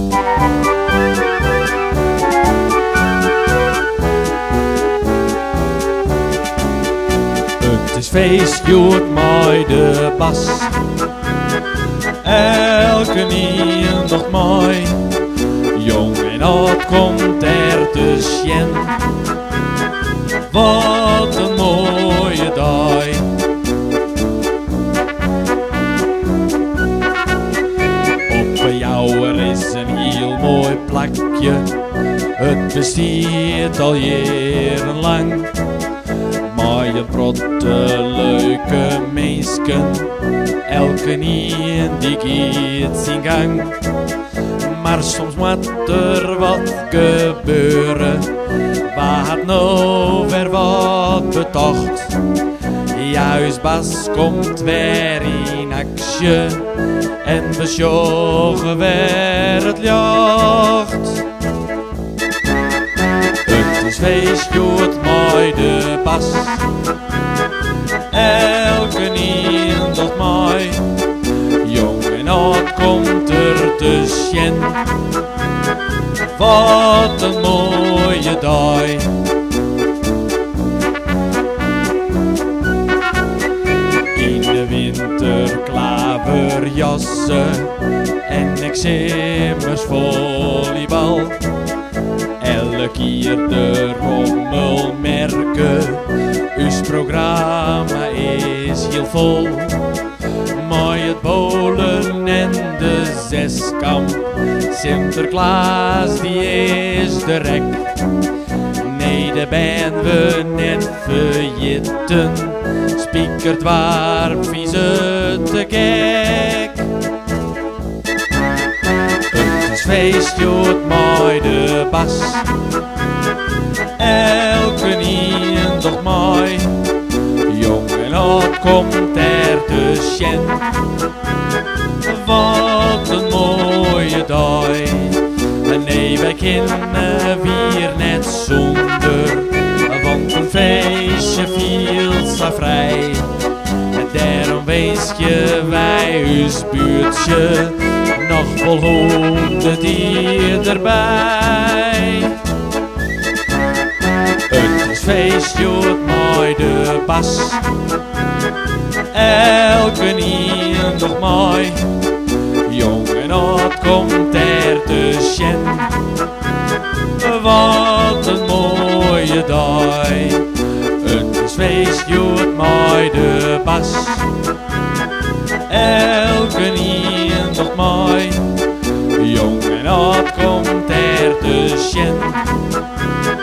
Het is feest, joert mooi de bas. Elke nieuw nog mooi. Jong en oud komt er te sjen. Wat een mooie dag. Op jou er is een heel mooi plakje. Het bestaat al jarenlang. Maar je brotte leuke meisken, elke nien die gaat zijn gang. Maar soms moet er wat gebeuren, wat nou weer wat betocht. Juist Bas komt weer in actie en we sjoggen weer het jacht. Het is feest, joet mooi de Bas. Elke nieuw nog mooi. Jong en oud komt er te sjen. Wat een mooie dag. In de winter klaverjassen en examens volleybal. Elke keer de rommel merken, uw programma is heel vol. Maar het bolen en de zeskamp, Sinterklaas die is de rek. Nee, daar ben we net vergeten, spiekert waar vies het te gek. Het is feest, joet mooi de Bas. Elke nieuw nog mooi. Jong en oud komt er te sjen. Wat een mooie dag. Nee, wij kennen weer net zonder, want een feestje viel zo vrij. En daarom wees je wij ons buurtje nog vol 100 hier erbij. Het is feest, joet mooi de Bas. Elke nieuw nog mooi. Jong en oud komt er te sjen. Wat een mooie dag. Het is feest, joet mooi de Bas. Elke nieuw nog mooi. Jong en oud komt er te sjen.